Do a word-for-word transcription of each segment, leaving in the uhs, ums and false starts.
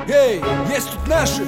Эй, есть тут наши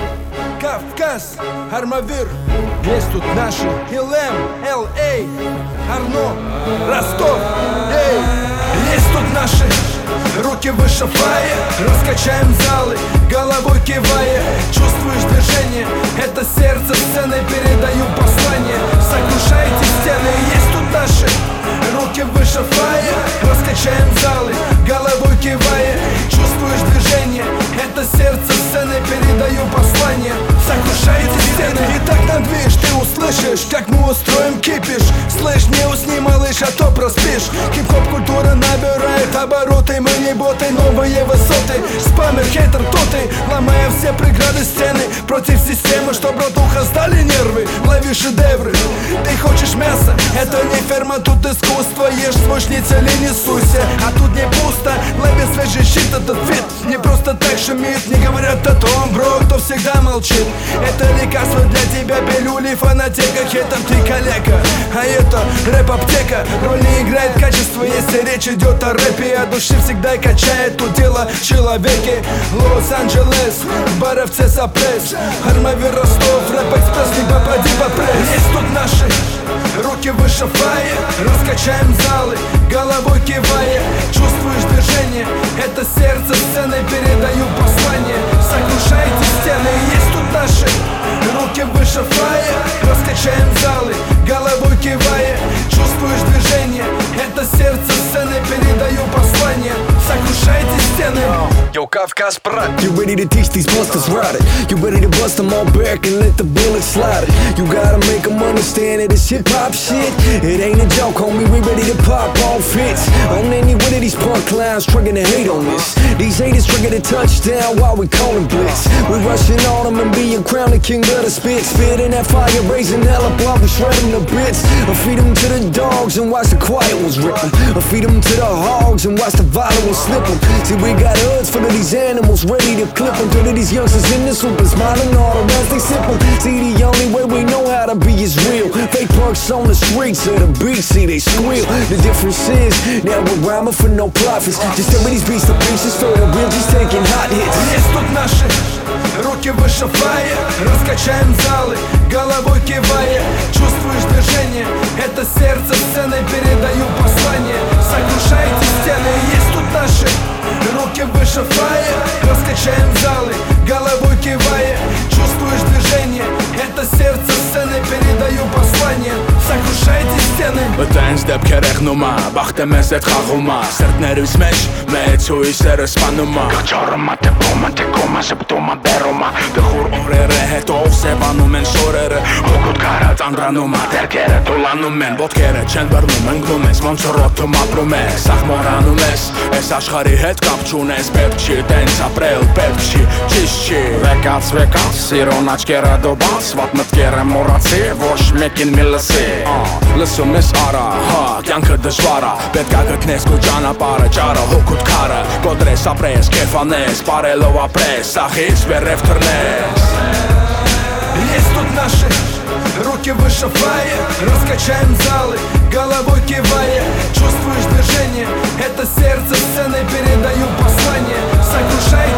Кавказ, Армавир. Есть тут наши Илэм, Эл Эй, Арно, Ростов. Эй, есть тут наши руки выше фая. Раскачаем залы, головой кивая. Чувствуешь движение, это сердце сцены. Передаю послание, сокрушайте стены. Есть тут наши руки выше фая. Раскачаем залы, головой кивая. Чувствуешь движение, это сердце сцены. Передаю послание, сокрушайте стены. И так на движ ты услышишь, как мы устроим кипиш. Слышь, не усни, малыш, а то проспишь. Хип-хоп культура набирает обороты. Мы не боты, новые высоты. Спамер, хейтер, тоты. Ломаем все преграды стены против системы, что братуха сдали нервы. Лови шедевры. Ты хочешь мясо? Это не ферма, тут искусство. Ешь свой шницель и не суйся. А тут не пусто. Лови свежий щит, этот фит не просто так шумит. Не говорят о том, бро, кто всегда молчит. Это лекарство для тебя, пилюли, фанатека. Хейтер, ты коллега, а это рэп-аптека. Роль не играет качество, если речь идет о рэпе. О душе всегда качает, тут дело в человеке. Лос-Анджелес, Боровце, Сопресс, Армавир, Ростов, рэп-экспресс, не попади по пресс. Есть тут наши руки выше фая. Раскачаем залы, головой кивая. Чувствуешь движение, это сердце сцены. Передаю послание, сокрушайте стены. Есть тут наши руки выше фая. Раскачаем залы, головой кивая. Чувствуешь движение, это сердце сцены. Передаю послание, сокрушайте стены. Yo, Кавказ, брат. You ready to teach these busters ride it? You ready to bust them all back and let the bullets slide it? You gotta make them understand that this hip hop shit, it ain't a joke, homie. We ready to pop all fits on any one of these punk clowns trying to hate on this. These haters trigger the touchdown while we calling blitz. We rushing on them and being crowned the king of the spit. Spitting that fire, raising hell up while we shred them to bits. I feed them to the dogs and watch the quiet ones rip them. I feed them to the hogs and watch the violent ones slip them. See, we got hoods full of these animals ready to clip them. To these youngsters in the super smiling all the rest they sip them. See, the only way we know how to be is real. Fake punks on the streets of the beach, see they squeal. The difference is, now we're rhyming for no profits. Just tell me these beats the pieces for the real, just taking hot hits. Есть тут наши руки выше фая. Раскачаем залы, головой кивая. Чувствуешь движение, это сердце сцены. Передаю послание, сокрушайте стены. Есть тут наши руки выше фая. Раскачаем залы, головой кивая. Чувствуешь движение, это сердце сцены. Передаю послание, сокрушайте стены. Өтэн сдэп керек нума, бахта мэзэт хагума. Сэрт нэрвис мэш, мэц уи сэрс панума. Гачарма те бома, те кома, себтума берума. Те хур орերը հետ ով սևանում են շորերը. Հոգուտ կարած անդրանում ատերքերը տուլանում են. Ոտքերը չեն բռնում, ընկնում ես, ոնց ռոթում ապրում ես. Սաղ մորանում ես, ես աշխարի հետ կապ չունես. Պետք չի տենց ապրել, պետք չի, ճիշտ չի. Վեկաց, վեկաց, սիրոն աչքերը դոբաց. Վատ մտքերը մորացի, ոչ մեկին մի լսի. Լսում ես արա, հա, կյանքը դժվար ա. Պետք ա գտնես քո ճանապարհը, ճարը, հոգուտ քարը. Կոտրես, ապրես, կեֆանես, բարելով ապրես. Սախից վերև թռնես. Есть тут наши руки выше фая. Раскачаем залы, головой кивая. Чувствуешь движение, это сердце сцены. Передаю послание, сокрушайте